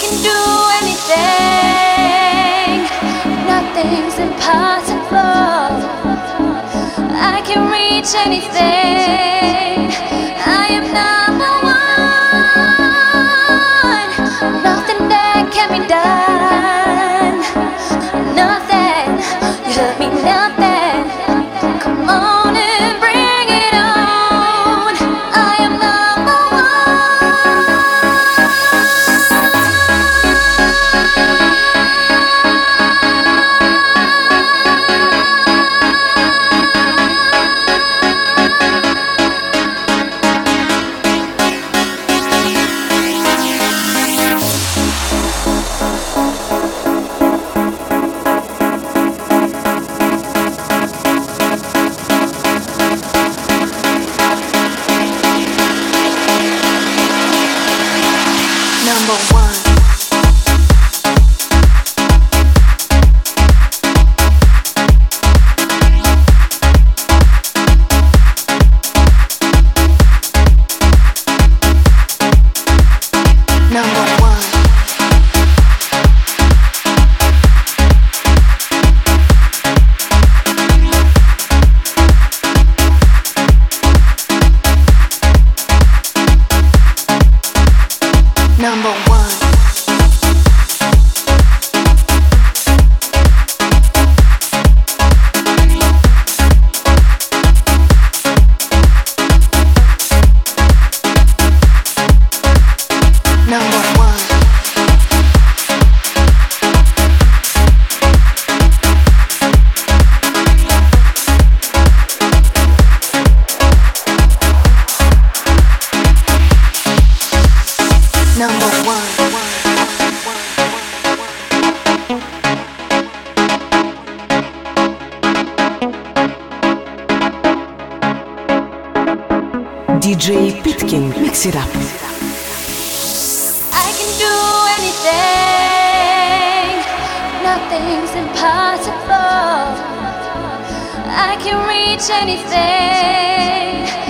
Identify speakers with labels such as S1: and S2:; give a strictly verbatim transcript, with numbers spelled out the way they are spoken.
S1: can do anything, nothing's impossible. I can reach anything, I am number one. Nothing that can be done, nothing, you hurt me, nothing. Come on and bring it on, I am number number one. Number one. Number one. Number one. Number one.
S2: ди джей Pitkin, mix it up.
S1: I can do anything, nothing's impossible. I can reach anything,